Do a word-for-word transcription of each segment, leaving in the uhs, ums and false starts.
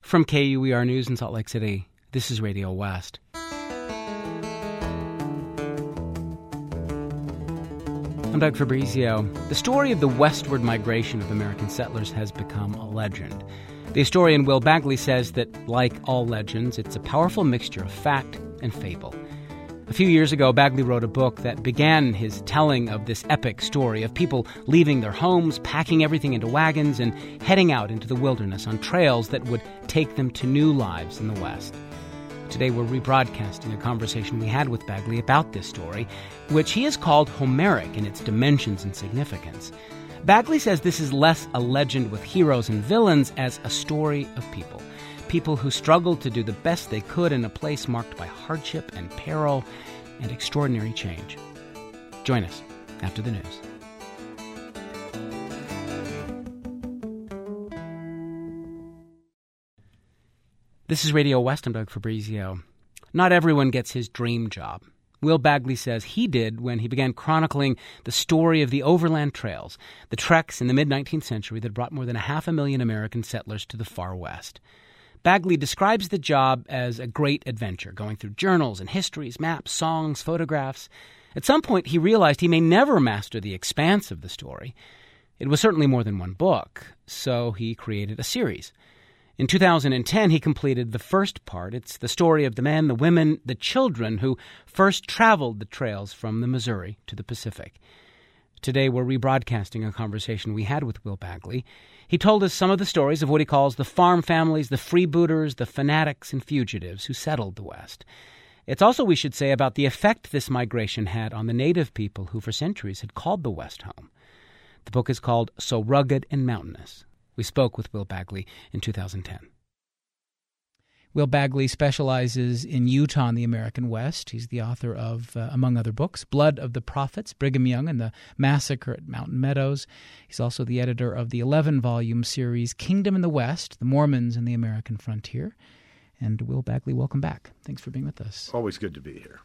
From K U E R News in Salt Lake City, this is Radio West. I'm Doug Fabrizio. The story of the westward migration of American settlers has become a legend. The historian Will Bagley says that, like all legends, it's a powerful mixture of fact and fable. A few years ago, Bagley wrote a book that began his telling of this epic story of people leaving their homes, packing everything into wagons, and heading out into the wilderness on trails that would take them to new lives in the West. Today we're rebroadcasting a conversation we had with Bagley about this story, which he has called Homeric in its dimensions and significance. Bagley says this is less a legend with heroes and villains as a story of people. People who struggled to do the best they could in a place marked by hardship and peril and extraordinary change. Join us after the news. This is Radio West. I'm Doug Fabrizio. Not everyone gets his dream job. Will Bagley says he did when he began chronicling the story of the overland trails, the treks in the mid-nineteenth century that brought more than a half a million American settlers to the far west. Bagley describes the job as a great adventure, going through journals and histories, maps, songs, photographs. At some point, he realized he may never master the expanse of the story. It was certainly more than one book, so he created a series. In two thousand ten, he completed the first part. It's the story of the men, the women, the children who first traveled the trails from the Missouri to the Pacific. Today, we're rebroadcasting a conversation we had with Will Bagley. He told us some of the stories of what he calls the farm families, the freebooters, the fanatics, and fugitives who settled the West. It's also, we should say, about the effect this migration had on the native people who for centuries had called the West home. The book is called So Rugged and Mountainous. We spoke with Will Bagley in two thousand ten. Will Bagley specializes in Utah and the American West. He's the author of, uh, among other books, Blood of the Prophets, Brigham Young and the Massacre at Mountain Meadows. He's also the editor of the eleven-volume series Kingdom in the West, The Mormons and the American Frontier. And Will Bagley, welcome back. Thanks for being with us. Always good to be here.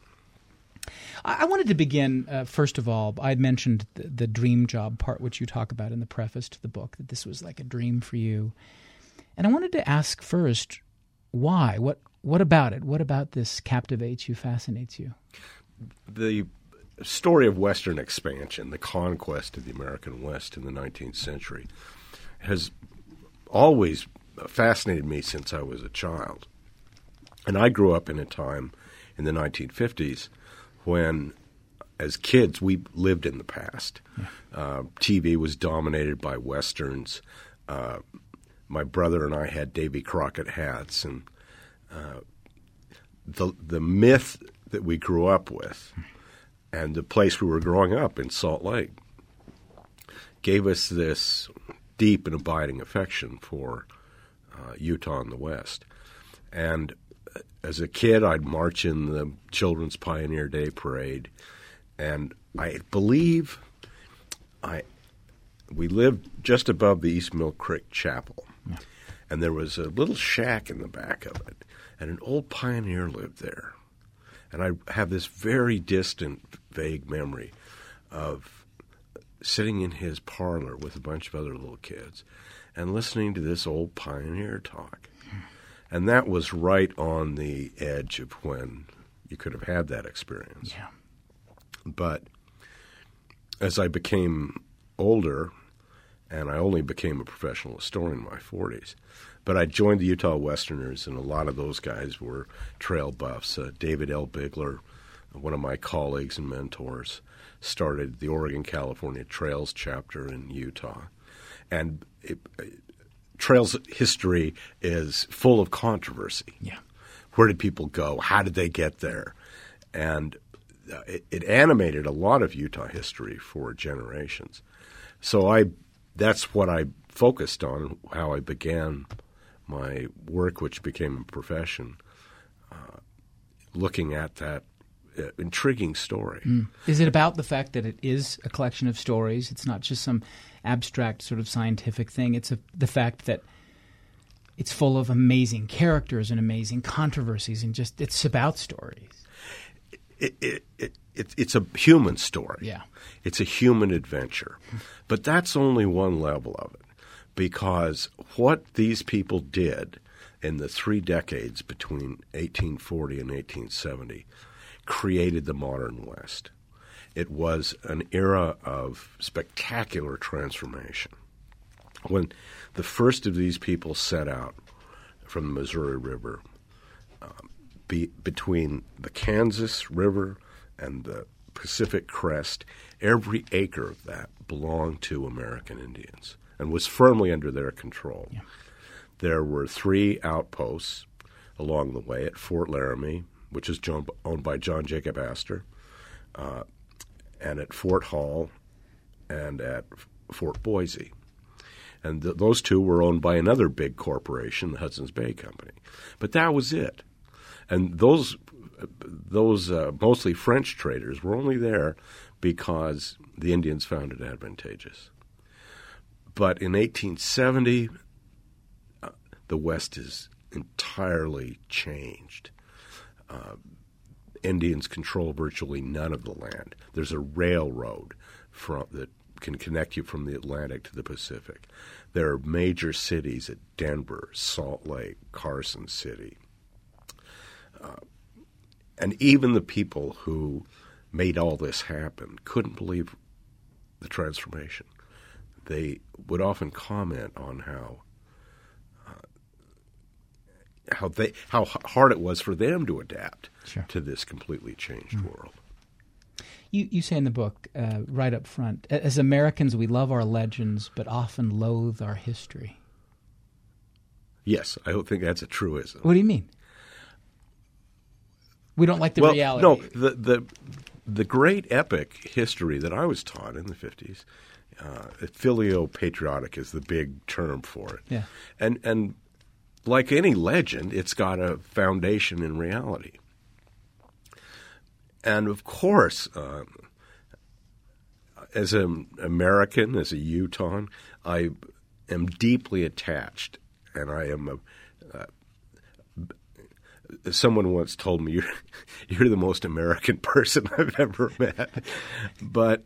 I wanted to begin, uh, first of all, I had mentioned the, the dream job part, which you talk about in the preface to the book, that this was like a dream for you. And I wanted to ask first, why? What What about it? What about this captivates you, fascinates you? The story of Western expansion, the conquest of the American West in the nineteenth century, has always fascinated me since I was a child. And I grew up in a time in the nineteen fifties when, as kids, we lived in the past. Yeah. Uh, T V was dominated by Westerns. Uh, my brother and I had Davy Crockett hats, and uh, the the myth that we grew up with and the place we were growing up in Salt Lake gave us this deep and abiding affection for uh, Utah and the West. And as a kid, I'd march in the Children's Pioneer Day Parade, and I believe I we lived just above the East Mill Creek Chapel, yeah. And there was a little shack in the back of it, and an old pioneer lived there. And I have this very distant, vague memory of sitting in his parlor with a bunch of other little kids and listening to this old pioneer talk. And that was right on the edge of when you could have had that experience. Yeah. But as I became older, and I only became a professional historian in my forties, but I joined the Utah Westerners, and a lot of those guys were trail buffs. Uh, David L. Bigler, one of my colleagues and mentors, started the Oregon-California Trails chapter in Utah. And it, it Trails history is full of controversy. Yeah. Where did people go? How did they get there? And uh, it, it animated a lot of Utah history for generations. So I, that's what I focused on, how I began my work, which became a profession, uh, looking at that uh, intriguing story. Mm. Is it about the fact that it is a collection of stories? It's not just some abstract sort of scientific thing. It's a, the fact that it's full of amazing characters and amazing controversies, and just it's about stories. It, it, it, it, it's a human story. Yeah. It's a human adventure. But that's only one level of it, because what these people did in the three decades between eighteen forty and eighteen seventy created the modern West. It was an era of spectacular transformation. When the first of these people set out from the Missouri River, um, be, between the Kansas River and the Pacific Crest, every acre of that belonged to American Indians and was firmly under their control. Yeah. There were three outposts along the way at Fort Laramie, which is John, owned by John Jacob Astor, uh, and at Fort Hall, and at Fort Boise. And th- those two were owned by another big corporation, the Hudson's Bay Company. But that was it. And those those uh, mostly French traders were only there because the Indians found it advantageous. But in eighteen seventy, uh, the West is entirely changed. Uh, Indians control virtually none of the land. There's a railroad from that can connect you from the Atlantic to the Pacific. There are major cities at Denver, Salt Lake, Carson City. Uh, and even the people who made all this happen couldn't believe the transformation. They would often comment on how uh, how they how hard it was for them to adapt sure. to this completely changed mm. world. You, you say in the book, uh, right up front, as Americans, we love our legends, but often loathe our history. Yes, I don't think that's a truism. What do you mean? We don't like the well, reality. No, the, the the great epic history that I was taught in the fifties, uh, filio-patriotic is the big term for it. Yeah. And, and like any legend, it's got a foundation in reality. And of course, uh, as an American, as a Utahn, I am deeply attached, and I am a, uh, someone once told me, you're, you're the most American person I've ever met. But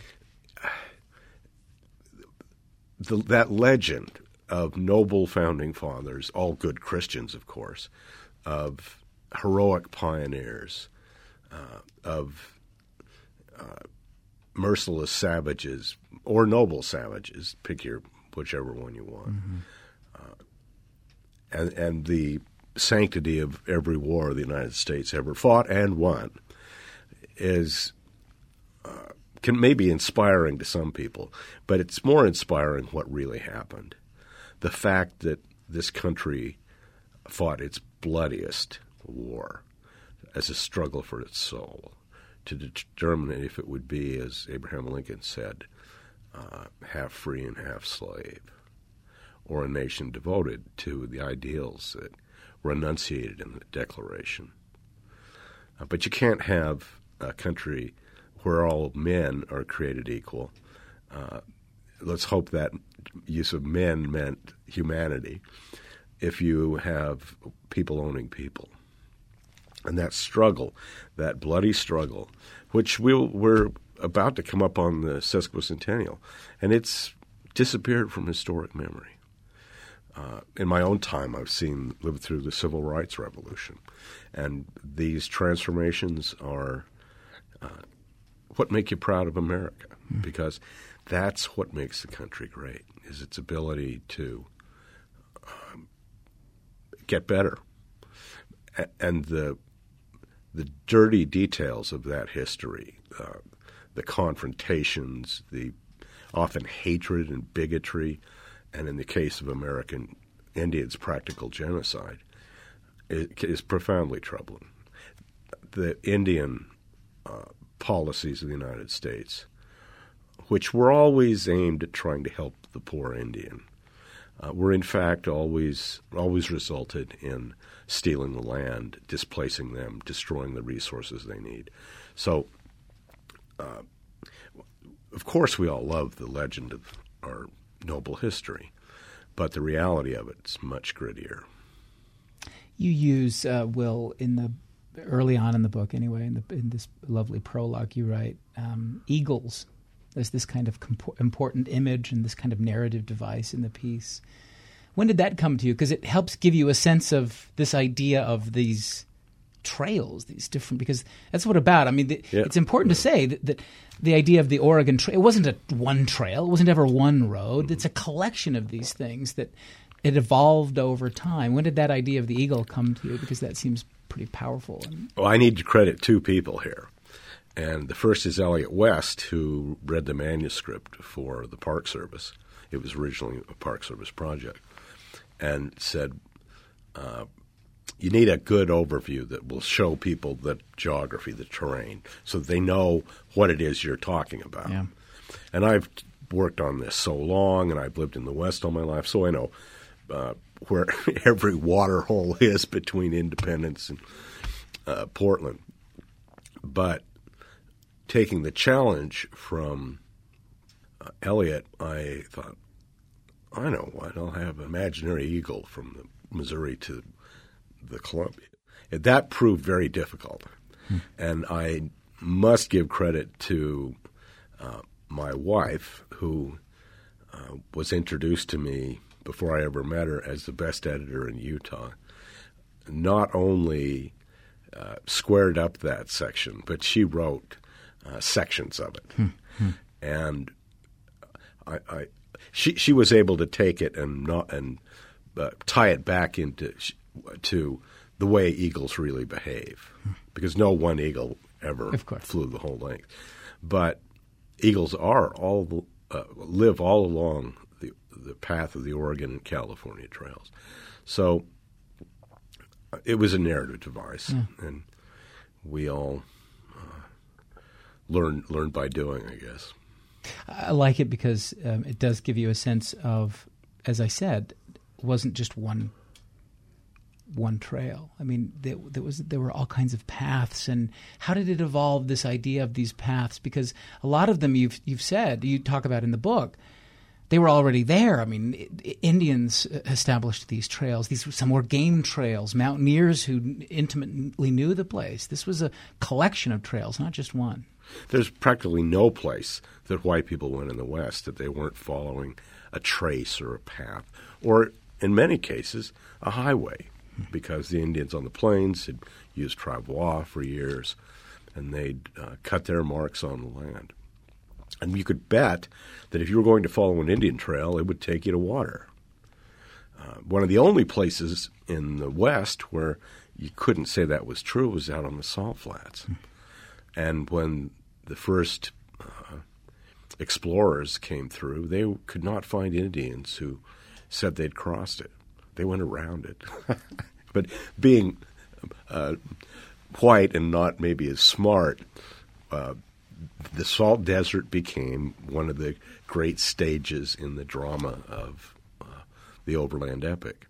the, that legend of noble founding fathers, all good Christians, of course, of heroic pioneers, Uh, of uh, merciless savages or noble savages, pick your whichever one you want, mm-hmm. uh, and, and the sanctity of every war the United States ever fought and won is uh, can maybe inspiring to some people, but it's more inspiring what really happened. The fact that this country fought its bloodiest war as a struggle for its soul, to determine if it would be, as Abraham Lincoln said, uh, half free and half slave, or a nation devoted to the ideals that were enunciated in the Declaration. Uh, but you can't have a country where all men are created equal. Uh, let's hope that use of men meant humanity, if you have people owning people. And that struggle, that bloody struggle, which we'll, we're about to come up on the sesquicentennial, and it's disappeared from historic memory. Uh, in my own time, I've seen, lived through the Civil Rights Revolution, and these transformations are uh, what make you proud of America, mm. because that's what makes the country great, is its ability to um, get better. A- and the the dirty details of that history, uh, the confrontations, the often hatred and bigotry, and in the case of American Indians, practical genocide, is, is profoundly troubling. The Indian uh, policies of the United States, which were always aimed at trying to help the poor Indian, uh, were in fact always always resulted in stealing the land, displacing them, destroying the resources they need. So, uh, of course, we all love the legend of our noble history, but the reality of it is much grittier. You use, uh, Will, in the early on in the book anyway, in, the, in this lovely prologue you write, um, eagles. There's this kind of compo- important image and this kind of narrative device in the piece. When did that come to you? Because it helps give you a sense of this idea of these trails, these different, because that's what about. I mean, the, yeah. it's important yeah. to say that, that the idea of the Oregon Trail, it wasn't a one trail, it wasn't ever one road. Mm-hmm. It's a collection of these things that it evolved over time. When did that idea of the Eagle come to you? Because that seems pretty powerful. Well, I need to credit two people here. And the first is Elliot West, who read the manuscript for the Park Service. It was originally a Park Service project. And said, uh, you need a good overview that will show people the geography, the terrain, so they know what it is you're talking about. Yeah. And I've worked on this so long, and I've lived in the West all my life, so I know uh, where every water hole is between Independence and uh, Portland. But taking the challenge from uh, Elliot, I thought, I know what, I'll have an imaginary eagle from the Missouri to the Columbia. And that proved very difficult. Hmm. And I must give credit to uh, my wife, who uh, was introduced to me before I ever met her as the best editor in Utah. Not only uh, squared up that section, but she wrote uh, sections of it. Hmm. Hmm. And I, I she she was able to take it and not and uh, tie it back into to the way eagles really behave, hmm. because no one eagle ever flew the whole length, but eagles are all uh, live all along the the path of the Oregon and California trails. So it was a narrative device, yeah. and we all uh, learn learn by doing, I guess. I like it because um, it does give you a sense of, as I said, it wasn't just one one trail. I mean, there, there was there were all kinds of paths, and how did it evolve, this idea of these paths? Because a lot of them you've you've said, you talk about in the book, they were already there. I mean, Indians established these trails. These some were game trails, mountaineers who intimately knew the place. This was a collection of trails, not just one. There's practically no place that white people went in the West that they weren't following a trace or a path, or in many cases, a highway, because the Indians on the plains had used travois for years, and they'd uh, cut their marks on the land. And you could bet that if you were going to follow an Indian trail, it would take you to water. Uh, one of the only places in the West where you couldn't say that was true was out on the Salt Flats. And when the first uh, explorers came through, they could not find Indians who said they'd crossed it. They went around it. But being uh, white and not maybe as smart, uh, the Salt Desert became one of the great stages in the drama of uh, the overland epic.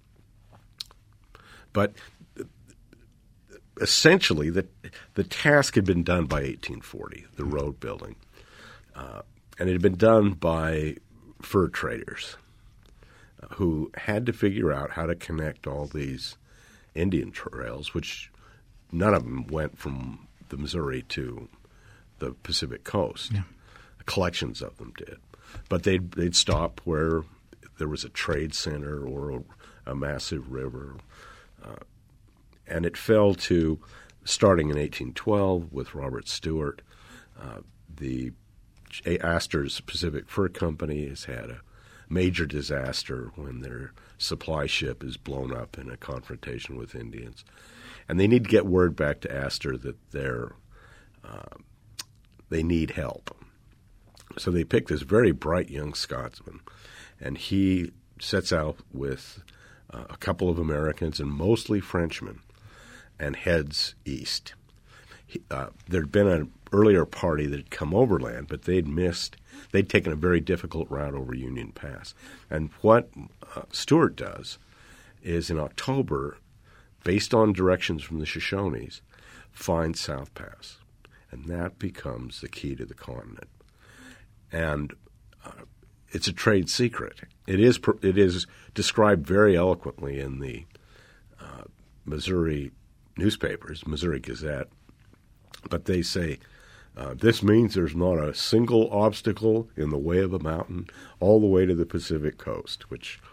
But essentially, the the task had been done by eighteen forty, the road building, uh, and it had been done by fur traders uh, who had to figure out how to connect all these Indian trails, which none of them went from the Missouri to the Pacific coast. Yeah. Collections of them did, but they'd they'd stop where there was a trade center or a, a massive river. Uh, And it fell to, starting in eighteen twelve with Robert Stewart, uh, the Astor's Pacific Fur Company has had a major disaster when their supply ship is blown up in a confrontation with Indians. And they need to get word back to Astor that they're, uh, they need help. So they pick this very bright young Scotsman, and he sets out with uh, a couple of Americans and mostly Frenchmen, and heads east. He, uh, there'd been an earlier party that had come overland, but they'd missed. They'd taken a very difficult route over Union Pass. And what uh, Stewart does is in October, based on directions from the Shoshones, find South Pass. And that becomes the key to the continent. And uh, it's a trade secret. It is, it is described very eloquently in the uh, Missouri newspapers, Missouri Gazette, but they say, uh, this means there's not a single obstacle in the way of a mountain all the way to the Pacific coast, which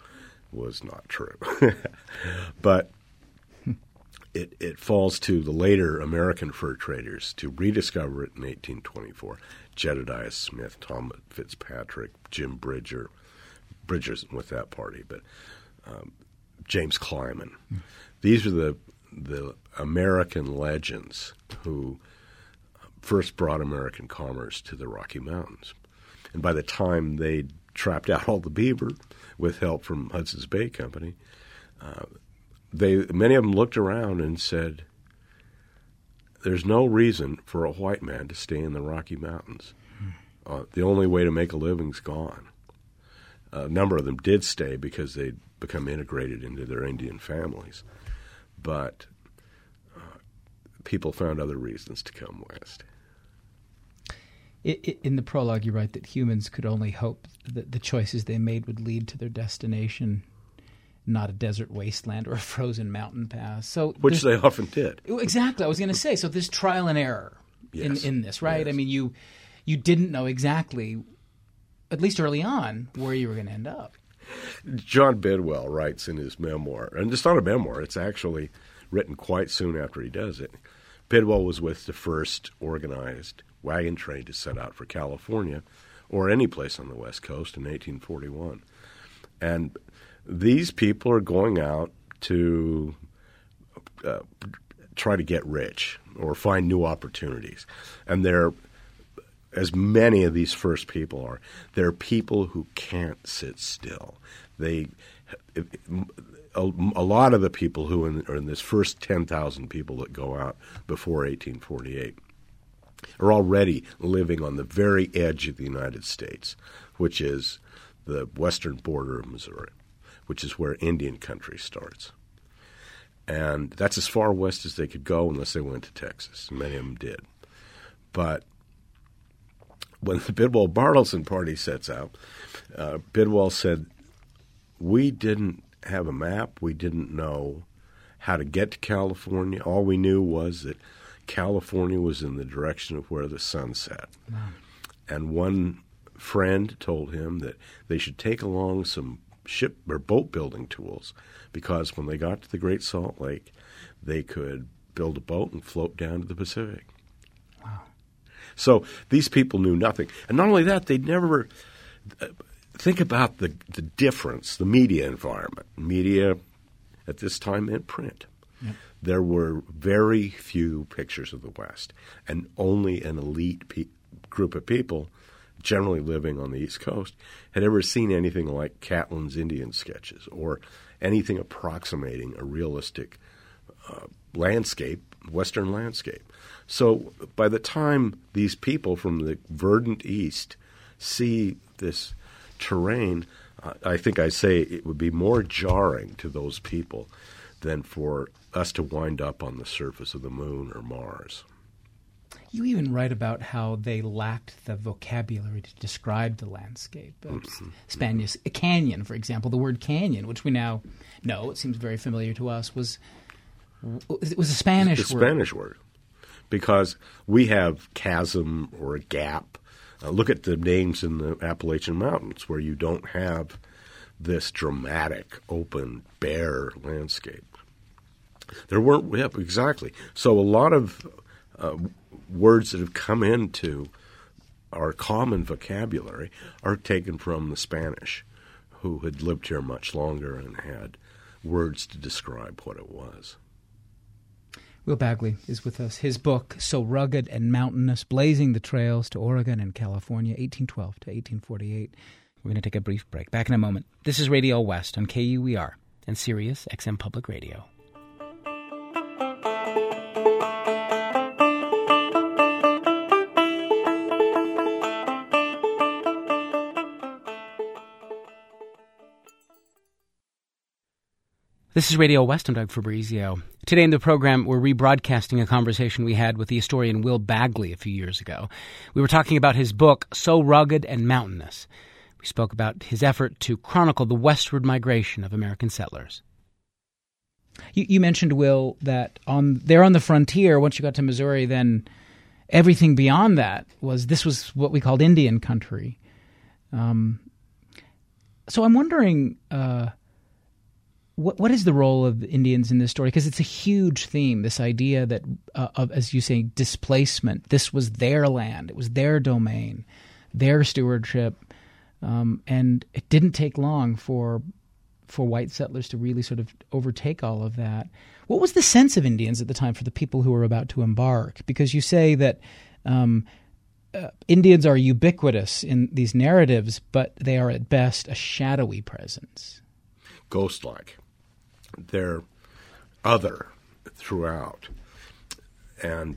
was not true. But it, it falls to the later American fur traders to rediscover it in eighteen twenty-four. Jedediah Smith, Tom Fitzpatrick, Jim Bridger. Bridger's with that party, but um, James Clyman. Mm. These are the the American legends who first brought American commerce to the Rocky Mountains. And by the time they trapped out all the beaver with help from Hudson's Bay Company, uh, they many of them looked around and said, there's no reason for a white man to stay in the Rocky Mountains. Hmm. Uh, the only way to make a living's gone. A number of them did stay because they'd become integrated into their Indian families. But uh, people found other reasons to come west. In the prologue, you write that humans could only hope that the choices they made would lead to their destination, not a desert wasteland or a frozen mountain pass. So, which they often did. Exactly. I was going to say, so there's trial and error yes. in, in this, right? Yes. I mean, you you didn't know exactly, at least early on, where you were going to end up. John Bidwell writes in his memoir, and it's not a memoir, it's actually written quite soon after he does it. Bidwell was with the first organized wagon train to set out for California or any place on the West Coast in eighteen forty-one. And these people are going out to uh, try to get rich or find new opportunities. And they're, as many of these first people are, they're people who can't sit still. They, a, a lot of the people who in, are in this first ten thousand people that go out before eighteen forty-eight are already living on the very edge of the United States, which is the western border of Missouri, which is where Indian country starts. And that's as far west as they could go unless they went to Texas. Many of them did. But when the Bidwell-Bartleson party sets out, uh, Bidwell said, we didn't have a map. We didn't know how to get to California. All we knew was that California was in the direction of where the sun set. Wow. And one friend told him that they should take along some ship or boat building tools because when they got to the Great Salt Lake, they could build a boat and float down to the Pacific. Wow. So these people knew nothing. And not only that, they'd never uh, think about the, the difference, the media environment. Media at this time meant print. Yep. There were very few pictures of the West, and only an elite pe- group of people, generally living on the East Coast, had ever seen anything like Catlin's Indian sketches or anything approximating a realistic uh, landscape, Western landscape. So by the time these people from the verdant East see this terrain, uh, I think I say it would be more jarring to those people than for us to wind up on the surface of the moon or Mars. You even write about how they lacked the vocabulary to describe the landscape. Mm-hmm. Spanish, a canyon, for example, the word canyon, which we now know, it seems very familiar to us, was it was a Spanish it's a word. Spanish word. Because we have chasm or a gap. Uh, look at the names in the Appalachian Mountains where you don't have this dramatic, open, bare landscape. There weren't, yeah, exactly. So a lot of uh, words that have come into our common vocabulary are taken from the Spanish, who had lived here much longer and had words to describe what it was. Will Bagley is with us. His book, So Rugged and Mountainous, Blazing the Trails to Oregon and California, eighteen twelve to eighteen forty-eight. We're going to take a brief break. Back in a moment. This is Radio West on K U E R and Sirius X M Public Radio. This is Radio West. I'm Doug Fabrizio. Today in the program, we're rebroadcasting a conversation we had with the historian Will Bagley a few years ago. We were talking about his book, So Rugged and Mountainous. We spoke about his effort to chronicle the westward migration of American settlers. You, you mentioned, Will, that on there on the frontier, once you got to Missouri, then everything beyond that was, this was what we called Indian country. Um, so I'm wondering... Uh, what what is the role of the Indians in this story? Because it's a huge theme, this idea that, uh, of, as you say, displacement. This was their land. It was their domain, their stewardship. Um, and it didn't take long for for white settlers to really sort of overtake all of that. What was the sense of Indians at the time for the people who were about to embark? Because you say that um, uh, Indians are ubiquitous in these narratives, but they are at best a shadowy presence. Ghost-like. They're other throughout. And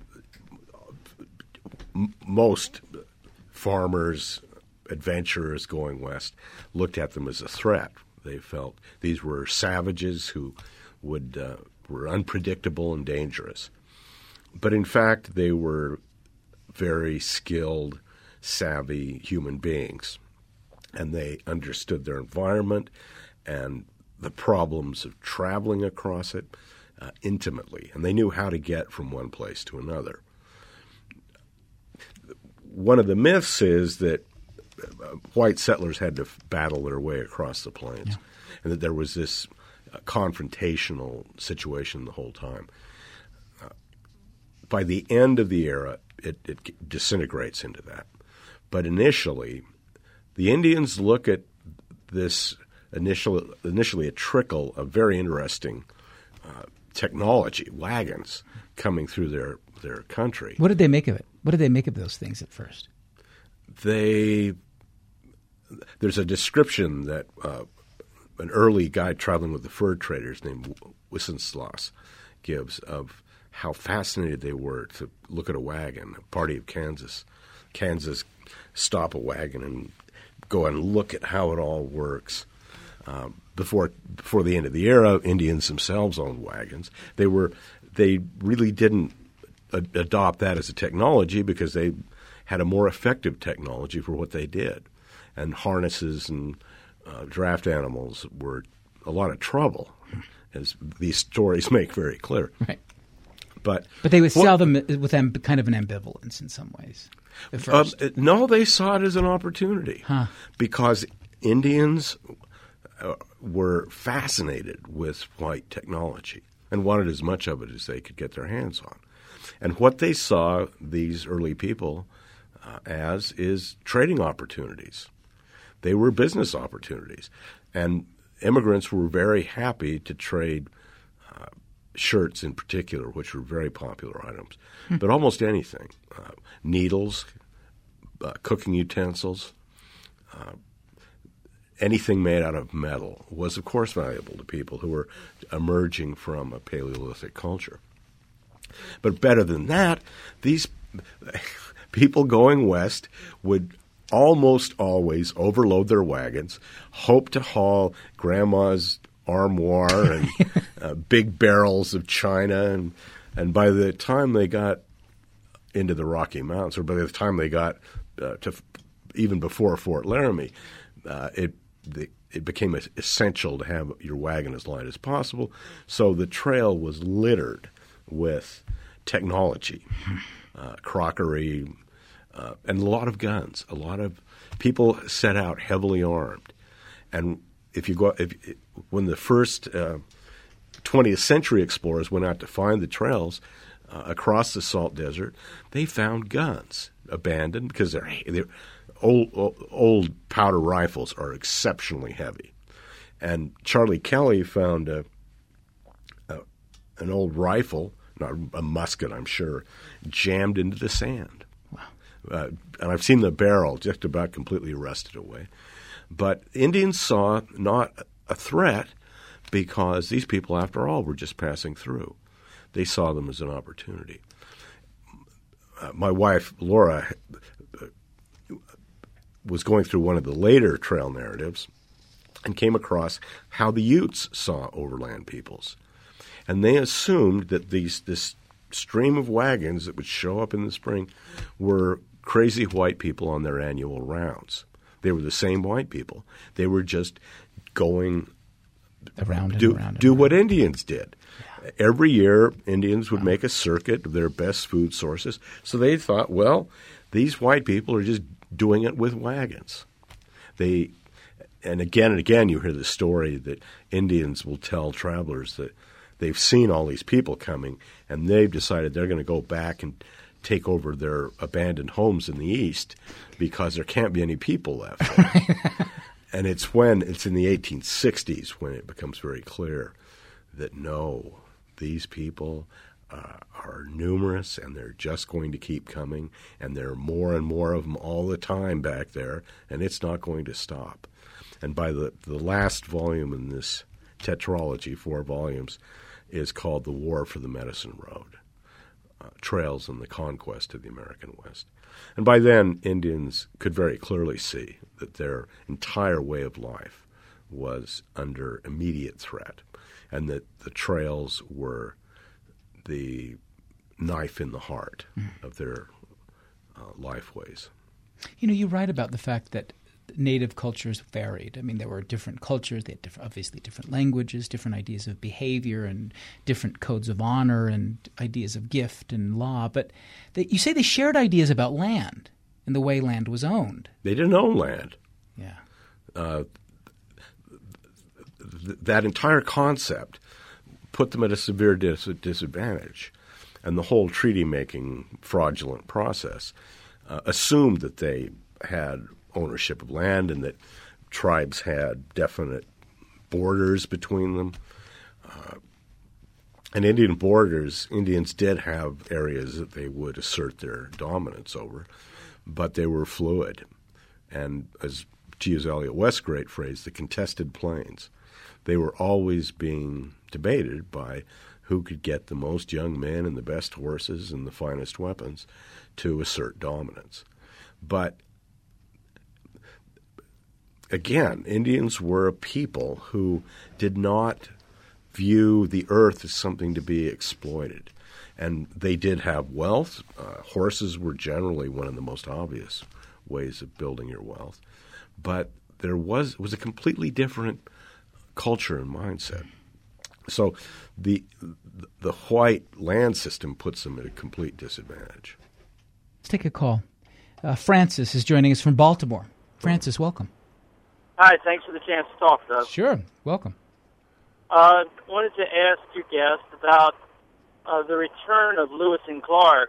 m- most farmers, adventurers going west looked at them as a threat. They felt these were savages who would uh, were unpredictable and dangerous. But in fact, they were very skilled, savvy human beings, and they understood their environment and the problems of traveling across it uh, intimately, and they knew how to get from one place to another. One of the myths is that white settlers had to battle their way across the plains, yeah. and that there was this uh, confrontational situation the whole time. Uh, by the end of the era, it, it disintegrates into that. But initially, the Indians look at this initial, initially a trickle of very interesting uh, technology, wagons, coming through their, their country. What did they make of it? What did they make of those things at first? They there's a description that uh, an early guy traveling with the fur traders named Wissenslaus gives of how fascinated they were to look at a wagon. A party of Kansas, Kansas, stop a wagon and go and look at how it all works. Um, before before the end of the era, Indians themselves owned wagons. They were they really didn't a- adopt that as a technology because they had a more effective technology for what they did. And harnesses and uh, draft animals were a lot of trouble, as these stories make very clear. Right. But but they would what, sell them with am- kind of an ambivalence in some ways. At first. Um, no, they saw it as an opportunity huh. because Indians uh, were fascinated with white technology and wanted as much of it as they could get their hands on. And what they saw these early people uh, as is trading opportunities. They were business opportunities. And immigrants were very happy to trade uh, shirts in particular, which were very popular items, hmm. but almost anything. Uh, needles, uh, cooking utensils, uh, anything made out of metal was, of course, valuable to people who were emerging from a Paleolithic culture. But better than that, these people going west would almost always overload their wagons, hope to haul grandma's armoire and uh, big barrels of china, and and by the time they got into the Rocky Mountains, or by the time they got uh, to even before Fort Laramie, uh, it the, it became essential to have your wagon as light as possible. So the trail was littered with technology, uh, crockery, uh, and a lot of guns. A lot of people set out heavily armed, and if you go, if when the first uh, twentieth century explorers went out to find the trails uh, across the Salt Desert, they found guns abandoned because they're, they're old, old old powder rifles are exceptionally heavy. And Charlie Kelly found a, a, an old rifle, not a musket, I'm sure, jammed into the sand. Wow. Uh, and I've seen the barrel just about completely rusted away. But Indians saw not a threat because these people, after all, were just passing through. They saw them as an opportunity. Uh, my wife, Laura, uh, was going through one of the later trail narratives and came across how the Utes saw overland peoples. And they assumed that these this stream of wagons that would show up in the spring were crazy white people on their annual rounds. They were the same white people. They were just going around and do, around and do around. what Indians did. Yeah. Every year, Indians would make a circuit of their best food sources. So they thought, well, these white people are just doing it with wagons. They and again and again you hear the story that Indians will tell travelers that they've seen all these people coming, and they've decided they're going to go back and take over their abandoned homes in the East because there can't be any people left. And it's when it's in the eighteen sixties when it becomes very clear that no, these people uh, are numerous and they're just going to keep coming, and there are more and more of them all the time back there, and it's not going to stop. And by the, the last volume in this tetralogy, four volumes, is called The War for the Medicine Road, uh, Trails in the Conquest of the American West. And by then, Indians could very clearly see that their entire way of life was under immediate threat, and that the trails were the knife in the heart mm. of their uh, lifeways. You know, you write about the fact that native cultures varied. I mean, there were different cultures. They had different, obviously different languages, different ideas of behavior, and different codes of honor and ideas of gift and law. But they, you say they shared ideas about land and the way land was owned. They didn't own land. Yeah. Uh, th- that entire concept put them at a severe dis- disadvantage. And the whole treaty-making fraudulent process uh, assumed that they had ownership of land and that tribes had definite borders between them. Uh, and Indian borders, Indians did have areas that they would assert their dominance over, but they were fluid. And as T S Eliot West's great phrase, the contested plains, they were always being debated by who could get the most young men and the best horses and the finest weapons to assert dominance. But again, Indians were a people who did not view the earth as something to be exploited. And they did have wealth. Uh, horses were generally one of the most obvious ways of building your wealth. But there was, it was a completely different culture and mindset. So the the white land system puts them at a complete disadvantage. Let's take a call. Uh, Francis is joining us from Baltimore. Francis, welcome. Hi, thanks for the chance to talk, Doug. Sure, welcome. I uh, wanted to ask your guest about uh, the return of Lewis and Clark.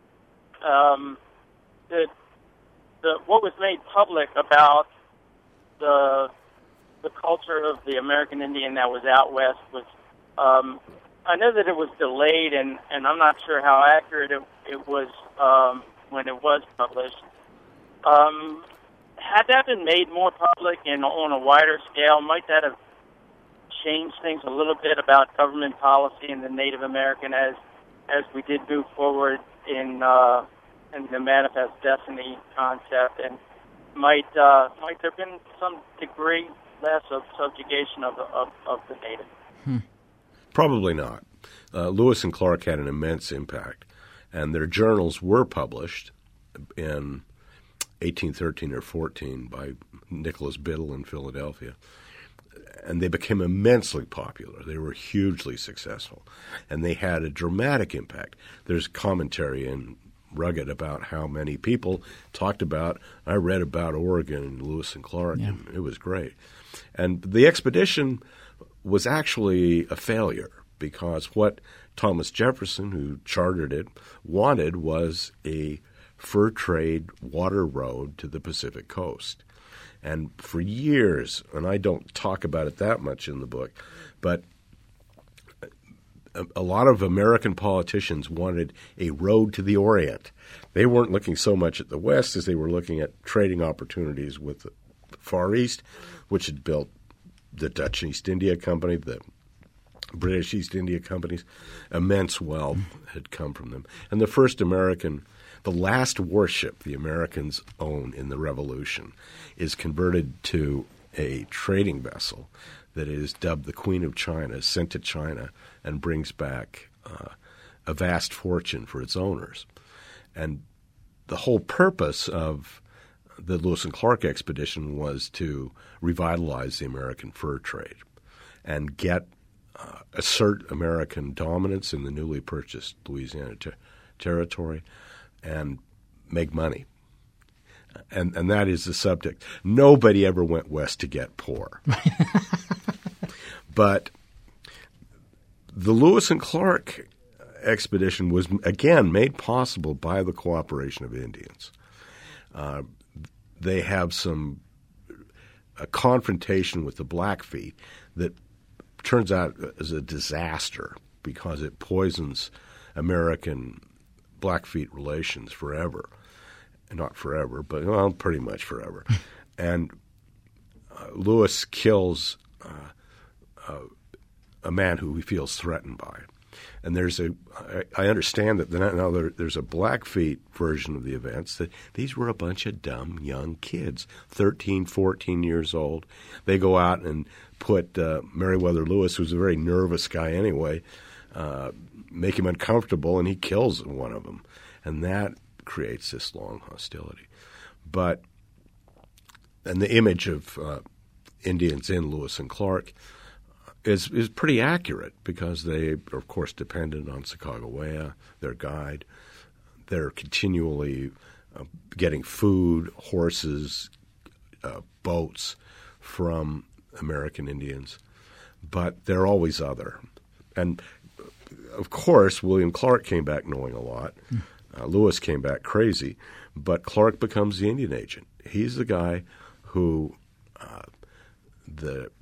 Um, the, the what was made public about the the culture of the American Indian that was out west was, um, I know that it was delayed, and, and I'm not sure how accurate it, it was um, when it was published. Um, had that been made more public and on a wider scale, might that have changed things a little bit about government policy in the Native American as as we did move forward in uh, in the Manifest Destiny concept, and might uh, might there have been some degree less of subjugation of the, of, of the native? Hmm. Probably not. Uh, Lewis and Clark had an immense impact, and their journals were published in eighteen thirteen or fourteen by Nicholas Biddle in Philadelphia, and they became immensely popular. They were hugely successful, and they had a dramatic impact. There's commentary in Rugged about how many people talked about, I read about Oregon and Lewis and Clark, yeah. and it was great. And the expedition was actually a failure because what Thomas Jefferson, who chartered it, wanted was a fur trade water road to the Pacific coast. And for years, and I don't talk about it that much in the book, but a, a lot of American politicians wanted a road to the Orient. They weren't looking so much at the West as they were looking at trading opportunities with the Far East, which had built the Dutch East India Company, the British East India Companies. Immense wealth had come from them. And the first American, the last warship the Americans own in the Revolution is converted to a trading vessel that is dubbed the Queen of China, sent to China, and brings back uh, a vast fortune for its owners. And the whole purpose of the Lewis and Clark expedition was to revitalize the American fur trade and get uh, assert American dominance in the newly purchased Louisiana ter- territory and make money. and and that is the subject. Nobody ever went west to get poor. But the Lewis and Clark expedition was, again, made possible by the cooperation of Indians. Uh, they have some a confrontation with the Blackfeet that turns out as a disaster because it poisons American Blackfeet relations forever. Not forever, but, well, pretty much forever. And uh, Lewis kills uh, uh, a man who he feels threatened by. And there's a, I, I understand that now there, there's a Blackfeet version of the events that these were a bunch of dumb young kids, thirteen, fourteen years old. They go out and put uh, Meriwether Lewis, who's a very nervous guy anyway, uh, make him uncomfortable, and he kills one of them. And that creates this long hostility. But, and the image of uh, Indians in Lewis and Clark is is pretty accurate because they are, of course, dependent on Sacagawea, their guide. They're continually uh, getting food, horses, uh, boats from American Indians, but they're always other. And, of course, William Clark came back knowing a lot. Mm. Uh, Lewis came back crazy, but Clark becomes the Indian agent. He's the guy who uh, the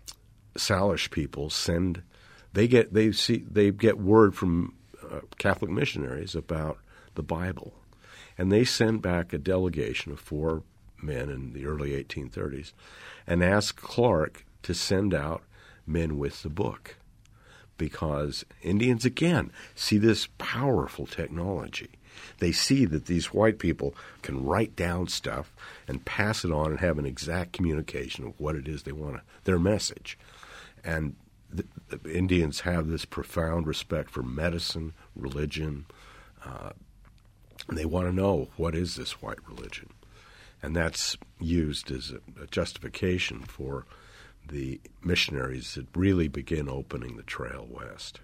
Salish people send. They get they see they get word from uh, Catholic missionaries about the Bible, and they send back a delegation of four men in the early eighteen thirties, and ask Clark to send out men with the book, because Indians again see this powerful technology. They see that these white people can write down stuff and pass it on and have an exact communication of what it is they want to, their message. And the, the Indians have this profound respect for medicine, religion, uh, and they want to know, what is this white religion? And that's used as a, a justification for the missionaries that really begin opening the trail west.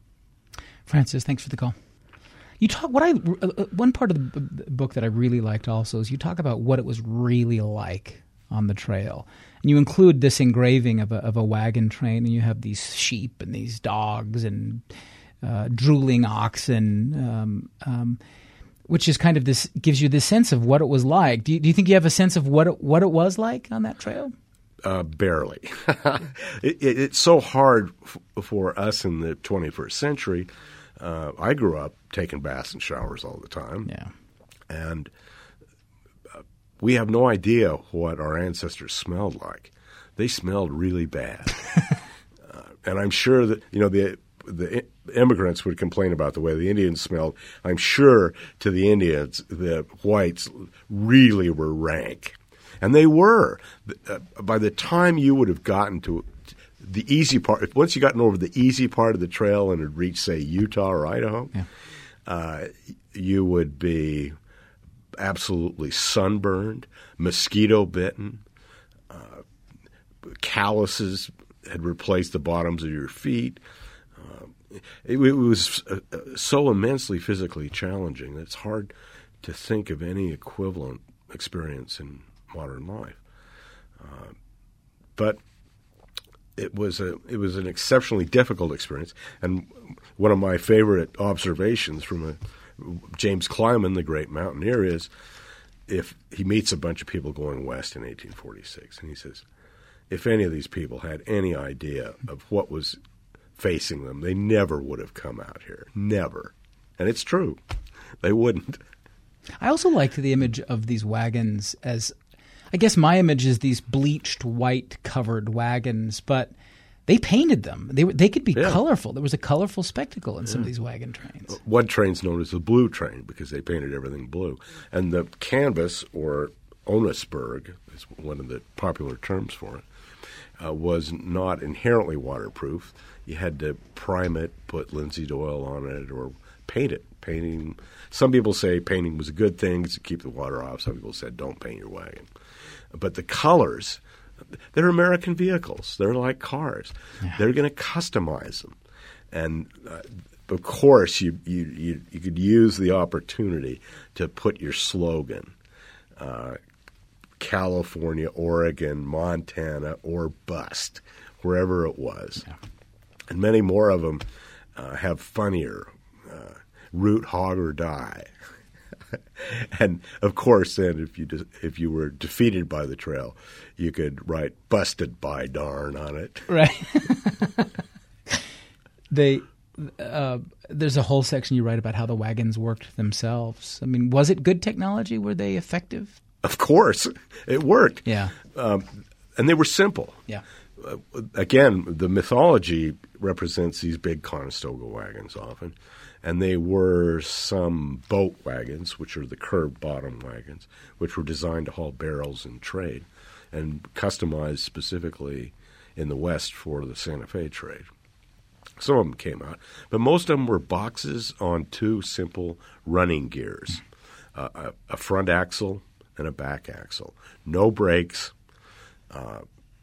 Francis, thanks for the call. You talk what I uh, one part of the b- book that I really liked also is you talk about what it was really like on the trail, and you include this engraving of a of a wagon train, and you have these sheep and these dogs and uh, drooling oxen, um, um, which is kind of this gives you this sense of what it was like. Do you, do you think you have a sense of what it, what it was like on that trail? Uh, barely. it, it, it's so hard f- for us in the twenty-first century. Uh, I grew up taking baths and showers all the time. Yeah. And uh, we have no idea what our ancestors smelled like. They smelled really bad. uh, and I'm sure that, you know, the the immigrants would complain about the way the Indians smelled. I'm sure to the Indians, the whites really were rank. And they were. Uh, by the time you would have gotten to the easy part, once you gotten over the easy part of the trail and had reached, say, Utah or Idaho, yeah. uh, you would be absolutely sunburned, mosquito bitten, uh, calluses had replaced the bottoms of your feet. Uh, it, it was uh, so immensely physically challenging that it's hard to think of any equivalent experience in modern life. Uh, but It was a it was an exceptionally difficult experience, and one of my favorite observations from a, James Clyman, the great mountaineer, is if he meets a bunch of people going west in eighteen forty-six, and he says, if any of these people had any idea of what was facing them, they never would have come out here, never. And it's true, they wouldn't. I also liked the image of these wagons as. I guess my image is these bleached white covered wagons, but they painted them. They were, they could be yeah. colorful. There was a colorful spectacle in yeah. some of these wagon trains. One train's known as the blue train because they painted everything blue. And the canvas, or Onusberg, is one of the popular terms for it, uh, was not inherently waterproof. You had to prime it, put linseed oil on it, or paint it. Painting. Some people say painting was a good thing to keep the water off. Some people said don't paint your wagon. But the colors, they're American vehicles. They're like cars. Yeah. They're going to customize them. And, uh, of course, you, you, you, you could use the opportunity to put your slogan uh, California, Oregon, Montana, or bust, wherever it was. Yeah. And many more of them uh, have funnier, uh, root, hog, or die. And, of course, then if you de- if you were defeated by the trail, you could write busted by darn on it. Right. they uh, there's a whole section you write about how the wagons worked themselves. I mean, was it good technology? Were they effective? Of course. It worked. Yeah. Um, and they were simple. Yeah. Uh, again, the mythology represents these big Conestoga wagons often. And they were some boat wagons, which are the curved bottom wagons, which were designed to haul barrels and trade and customized specifically in the West for the Santa Fe trade. Some of them came out, but most of them were boxes on two simple running gears, uh, a, a front axle and a back axle. No brakes, uh,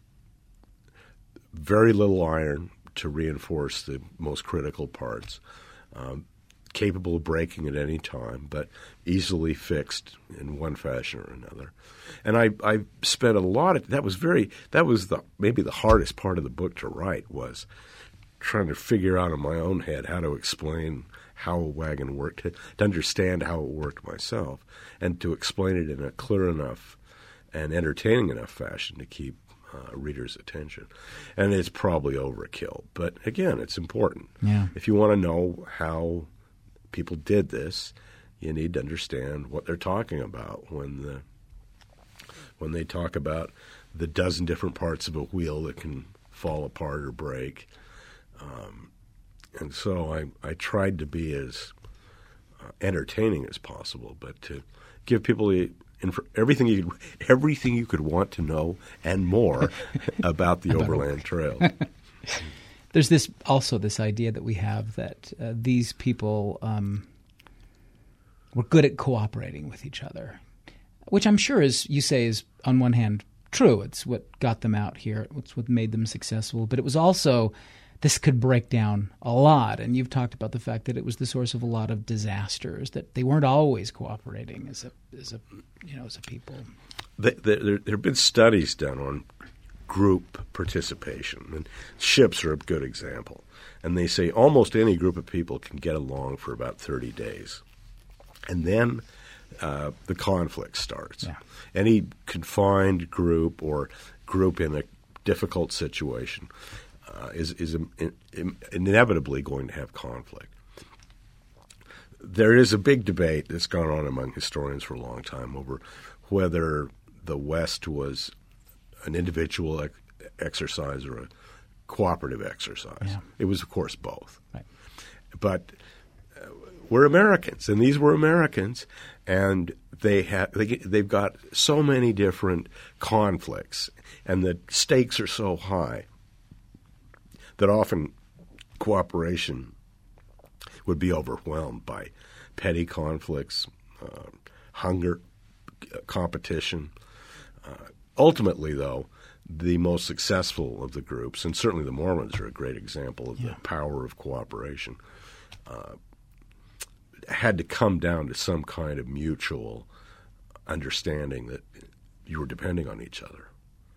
very little iron to reinforce the most critical parts. Um, capable of breaking at any time, but easily fixed in one fashion or another. And I, I spent a lot of that was very that was the maybe the hardest part of the book to write was trying to figure out in my own head how to explain how a wagon worked, to, to understand how it worked myself, and to explain it in a clear enough and entertaining enough fashion to keep Uh, readers' attention. And it's probably overkill. But again, it's important. Yeah. If you want to know how people did this, you need to understand what they're talking about when the when they talk about the dozen different parts of a wheel that can fall apart or break. Um, and so I, I tried to be as uh, entertaining as possible, but to give people the Inf- everything you everything you could want to know and more about the Overland Trail. There's this also this idea that we have that uh, these people um, were good at cooperating with each other, which I'm sure is you say is on one hand true. It's what got them out here. It's what made them successful. But it was also this could break down a lot. And you've talked about the fact that it was the source of a lot of disasters, that they weren't always cooperating as a, as a you know, as a people. The, the, there, there have been studies done on group participation, and ships are a good example. And they say almost any group of people can get along for about thirty days. And then uh, the conflict starts. Yeah. Any confined group or group in a difficult situation Uh, is is in, in, inevitably going to have conflict. There is a big debate that's gone on among historians for a long time over whether the West was an individual ex- exercise or a cooperative exercise. Yeah. It was, of course, both. Right. But uh, we're Americans, and these were Americans, and they have they, they've got so many different conflicts, and the stakes are so high that often cooperation would be overwhelmed by petty conflicts, uh, hunger, uh, competition. Uh, ultimately, though, the most successful of the groups, and certainly the Mormons are a great example of yeah. the power of cooperation, uh, had to come down to some kind of mutual understanding that you were depending on each other.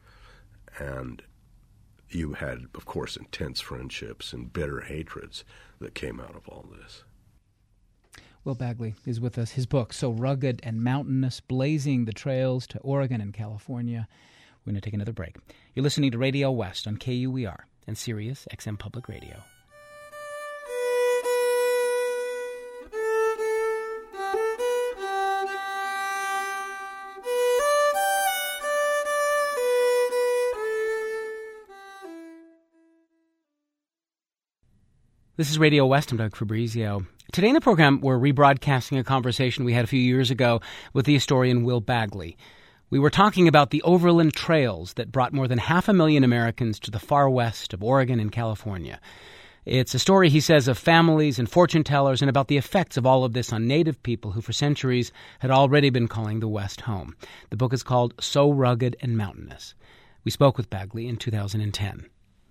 And you had, of course, intense friendships and bitter hatreds that came out of all this. Will Bagley is with us. His book, So Rugged and Mountainous, Blazing the Trails to Oregon and California. We're going to take another break. You're listening to Radio West on K U E R and Sirius X M Public Radio. This is Radio West. I'm Doug Fabrizio. Today in the program, we're rebroadcasting a conversation we had a few years ago with the historian Will Bagley. We were talking about the overland trails that brought more than half a million Americans to the far west of Oregon and California. It's a story, he says, of families and fortune tellers and about the effects of all of this on native people who for centuries had already been calling the West home. The book is called So Rugged and Mountainous. We spoke with Bagley in two thousand ten.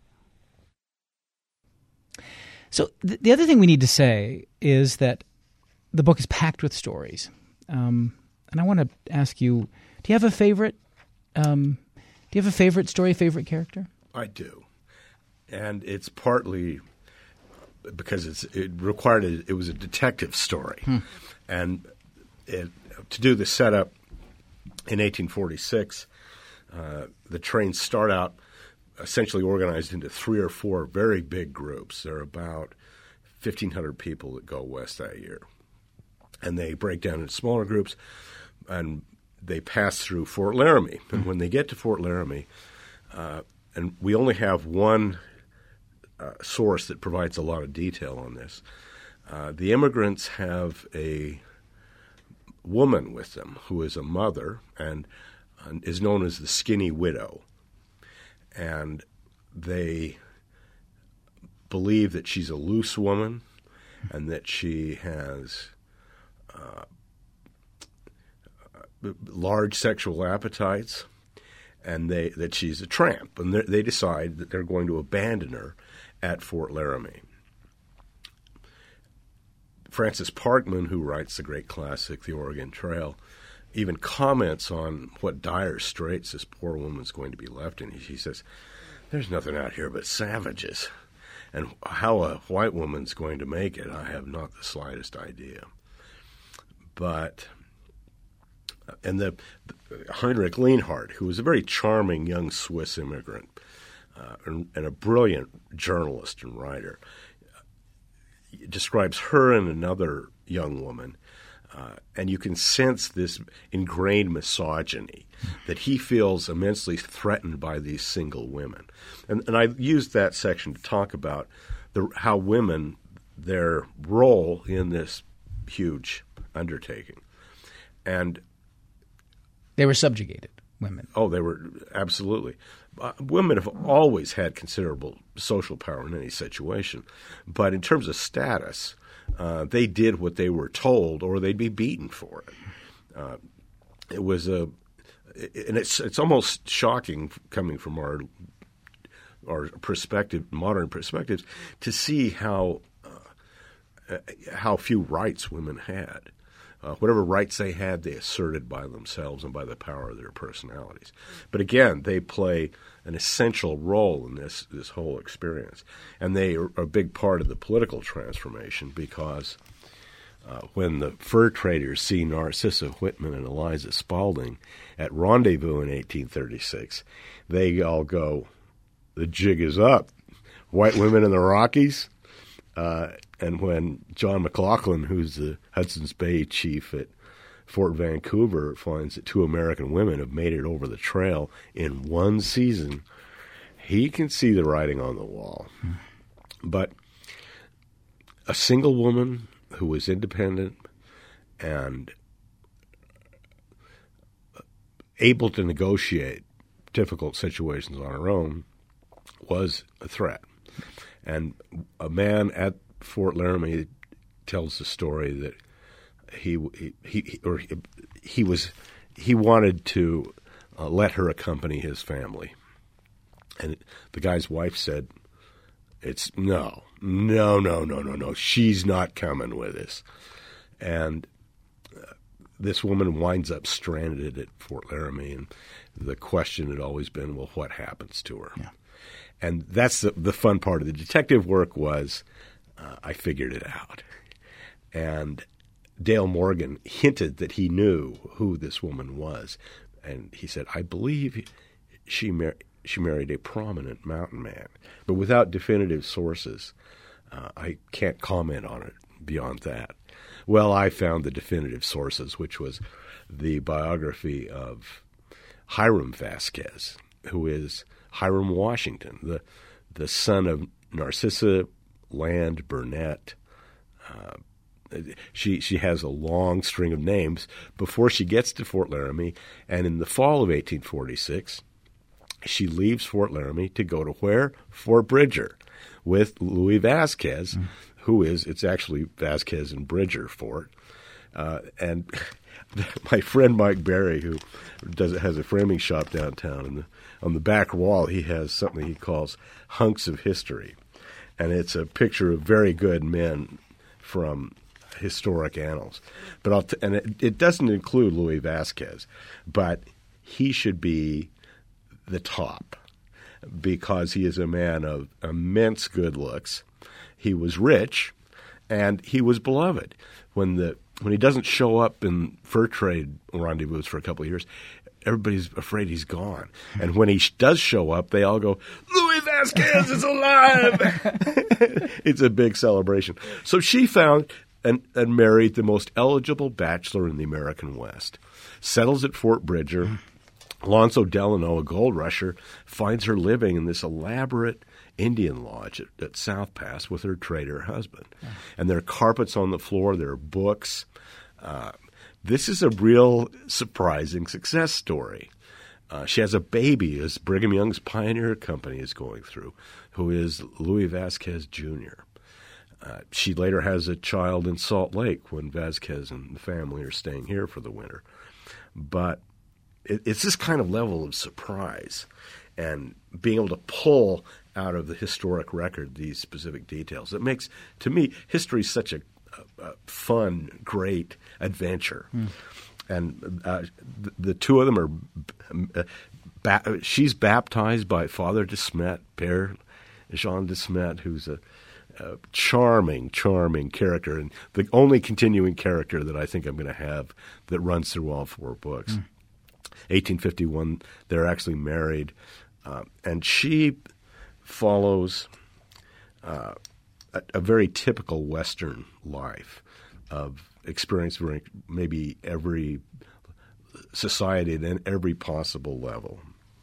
So th- the other thing we need to say is that the book is packed with stories. Um, and I want to ask you: do you have a favorite? Um, do you have a favorite story, favorite character? I do, and it's partly because it's it required a, it was a detective story, hmm. and it, to do the setup in eighteen forty-six, uh, the trains start out essentially organized into three or four very big groups. There are about fifteen hundred people that go west that year, and they break down into smaller groups, and they pass through Fort Laramie. And when they get to Fort Laramie, uh, and we only have one uh, source that provides a lot of detail on this, uh, the immigrants have a woman with them who is a mother and, and is known as the Skinny Widow. And they believe that she's a loose woman and that she has uh, large sexual appetites, and they that she's a tramp. And they decide that they're going to abandon her at Fort Laramie. Francis Parkman, who writes the great classic, The Oregon Trail, even comments on what dire straits this poor woman's going to be left in. He says, there's nothing out here but savages. And how a white woman's going to make it, I have not the slightest idea. But, and the, the Heinrich Lienhardt, who was a very charming young Swiss immigrant uh, and, and a brilliant journalist and writer, uh, describes her and another young woman. Uh, and you can sense this ingrained misogyny that he feels immensely threatened by these single women. And, and I used that section to talk about the, how women, their role in this huge undertaking. And they were subjugated, women. Oh, they were, absolutely. Uh, women have always had considerable social power in any situation. But in terms of status, Uh, they did what they were told, or they'd be beaten for it. Uh, it was a, and it's it's almost shocking coming from our our perspective, modern perspectives, to see how uh, how few rights women had. Uh, whatever rights they had, they asserted by themselves and by the power of their personalities. But again, they play an essential role in this, this whole experience. And they are a big part of the political transformation because uh, when the fur traders see Narcissa Whitman and Eliza Spaulding at Rendezvous in eighteen thirty-six, they all go, the jig is up. White women in the Rockies? Uh, and when John McLaughlin, who's the Hudson's Bay chief at Fort Vancouver, finds that two American women have made it over the trail in one season, he can see the writing on the wall. Hmm. But a single woman who was independent and able to negotiate difficult situations on her own was a threat. And a man at Fort Laramie tells the story that he he, he or he, he was he wanted to uh, let her accompany his family, and the guy's wife said, "It's no, no, no, no, no, no. She's not coming with us." And uh, this woman winds up stranded at Fort Laramie, and the question had always been, "Well, what happens to her?" Yeah. And that's the, the fun part of the detective work was uh, I figured it out. And Dale Morgan hinted that he knew who this woman was. And he said, I believe she, mar- she married a prominent mountain man. But without definitive sources, uh, I can't comment on it beyond that. Well, I found the definitive sources, which was the biography of Hiram Vasquez, who is Hiram Washington, the the son of Narcissa Land Burnett. Uh, she she has a long string of names before she gets to Fort Laramie, and in the fall of eighteen forty-six, she leaves Fort Laramie to go to where? Fort Bridger, with Louis Vasquez, mm. who is, it's actually Vasquez and Bridger Fort. Uh, and my friend Mike Berry, who does has a framing shop downtown, and on the back wall he has something he calls hunks of history, and it's a picture of very good men from historic annals. But I'll t- and it, it doesn't include Louis Vasquez, but he should be the top because he is a man of immense good looks. He was rich, and he was beloved. When the when he doesn't show up in fur trade rendezvous for a couple of years, everybody's afraid he's gone. And when he does show up, they all go, Louis Vasquez is alive! It's a big celebration. So she found and, and married the most eligible bachelor in the American West, settles at Fort Bridger. Alonzo Delano, a gold rusher, finds her living in this elaborate Indian lodge at, at South Pass with her trader husband. Yeah. And there are carpets on the floor. There are books. Uh, this is a real surprising success story. Uh, she has a baby, as Brigham Young's Pioneer Company is going through, who is Louis Vasquez Junior Uh, she later has a child in Salt Lake when Vasquez and the family are staying here for the winter. But it, it's this kind of level of surprise and being able to pull out of the historic record these specific details. It makes, to me, history such a, a, a fun, great adventure. Mm. And uh, the, the two of them are ba- – she's baptized by Father de Smet, Père Jean de Smet, who's a, a charming, charming character, and the only continuing character that I think I'm going to have that runs through all four books. Mm. eighteen fifty-one, they're actually married, uh, and she follows uh, a, a very typical Western life of experience maybe every society and every possible level.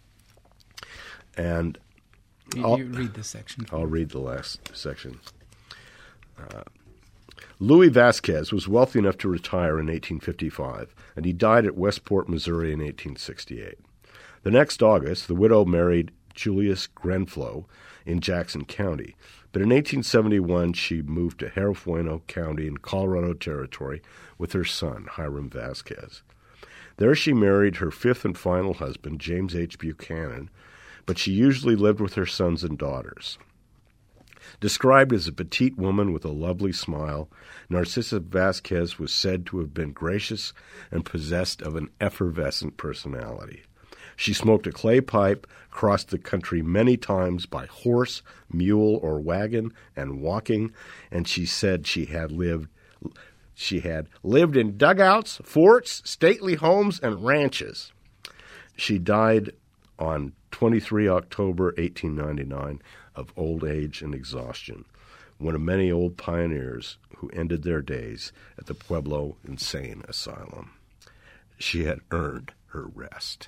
And you, I'll, you read this section. I'll read the last section. Uh, Louis Vasquez was wealthy enough to retire in eighteen fifty-five, and he died at Westport, Missouri in eighteen sixty-eight. The next August, the widow married Julius Grenflow in Jackson County, but in eighteen seventy-one she moved to Huerfano County in Colorado Territory with her son, Hiram Vasquez. There she married her fifth and final husband, James H. Buchanan, but she usually lived with her sons and daughters. Described as a petite woman with a lovely smile, Narcissa Vasquez was said to have been gracious and possessed of an effervescent personality. She smoked a clay pipe, crossed the country many times by horse, mule, or wagon, and walking, and she said she had lived she had lived in dugouts, forts, stately homes, and ranches. She died on the twenty-third of October, eighteen ninety-nine, of old age and exhaustion, one of many old pioneers who ended their days at the Pueblo Insane Asylum. She had earned her rest.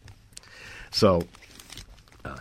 So, uh,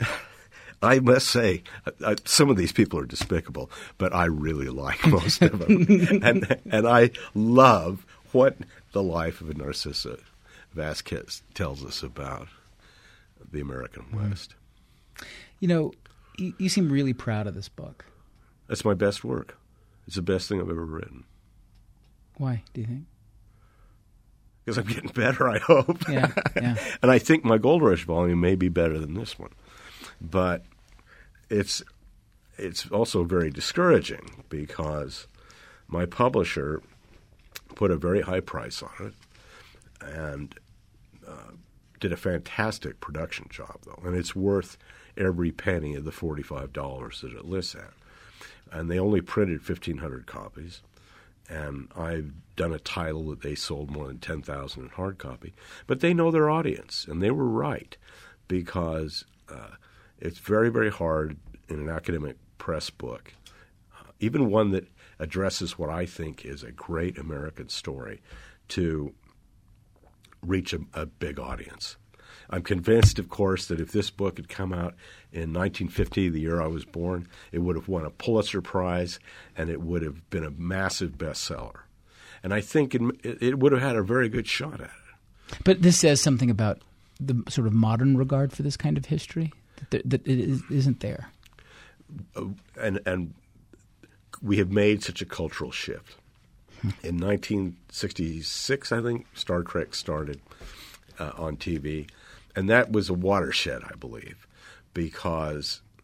I must say, uh, some of these people are despicable, but I really like most of them. and, and I love what the life of Narcissa Vasquez tells us about the American West. You know, you, you seem really proud of this book. That's my best work. It's the best thing I've ever written. Why, do you think? Because I'm getting better, I hope. Yeah, yeah. And I think my Gold Rush volume may be better than this one. But it's it's also very discouraging because my publisher put a very high price on it and uh, did a fantastic production job, though. And it's worth every penny of the forty-five dollars that it lists at. And they only printed fifteen hundred copies. And I've done a title that they sold more than ten thousand in hard copy. But they know their audience, and they were right, because uh, it's very, very hard in an academic press book, uh, even one that addresses what I think is a great American story, to reach a, a big audience. I'm convinced, of course, that if this book had come out in nineteen fifty, the year I was born, it would have won a Pulitzer Prize, and it would have been a massive bestseller. And I think it, it would have had a very good shot at it. But this says something about the sort of modern regard for this kind of history that, that it is, isn't there. Uh, and, and we have made such a cultural shift. Hmm. In nineteen sixty-six, I think, Star Trek started uh, on T V. And that was a watershed, I believe, because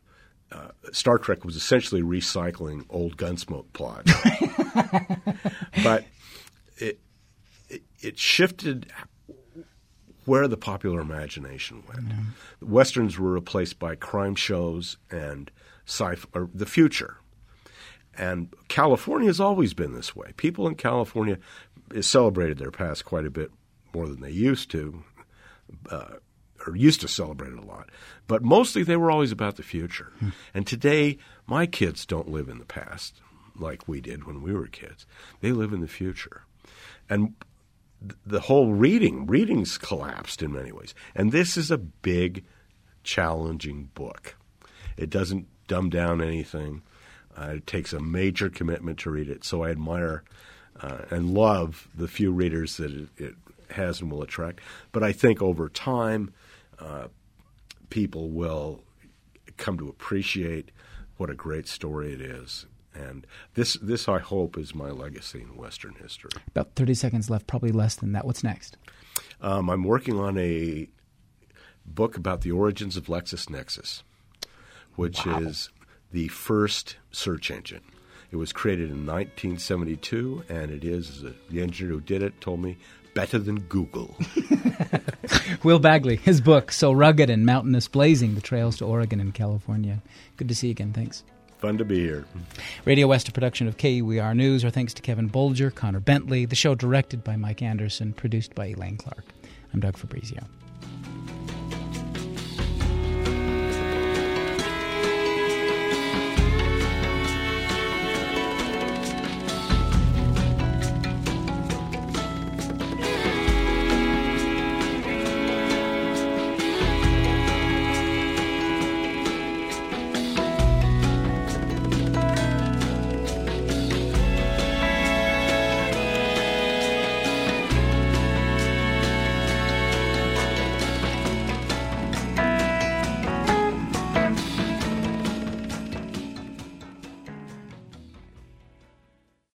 uh, Star Trek was essentially recycling old Gunsmoke plot. But it, it it shifted where the popular imagination went. Yeah. Westerns were replaced by crime shows and sci-fi, or the future. And California has always been this way. People in California celebrated their past quite a bit more than they used to, uh, or used to celebrate it a lot. But mostly they were always about the future. Hmm. And today, my kids don't live in the past like we did when we were kids. They live in the future. And the whole reading, reading's collapsed in many ways. And this is a big, challenging book. It doesn't dumb down anything. Uh, it takes a major commitment to read it. So I admire uh, and love the few readers that it, it has and will attract. But I think over time, uh, people will come to appreciate what a great story it is. And this, this, I hope, is my legacy in Western history. About thirty seconds left, probably less than that. What's next? Um, I'm working on a book about the origins of LexisNexis, which wow. is the first search engine. It was created in nineteen seventy-two, and it is, uh, the engineer who did it told me, better than Google. Will Bagley, his book, So Rugged and Mountainous, Blazing the Trails to Oregon and California. Good to see you again. Thanks. Fun to be here. Radio West, a production of K U E R News. Our thanks to Kevin Bolger, Connor Bentley. The show directed by Mike Anderson, produced by Elaine Clark. I'm Doug Fabrizio.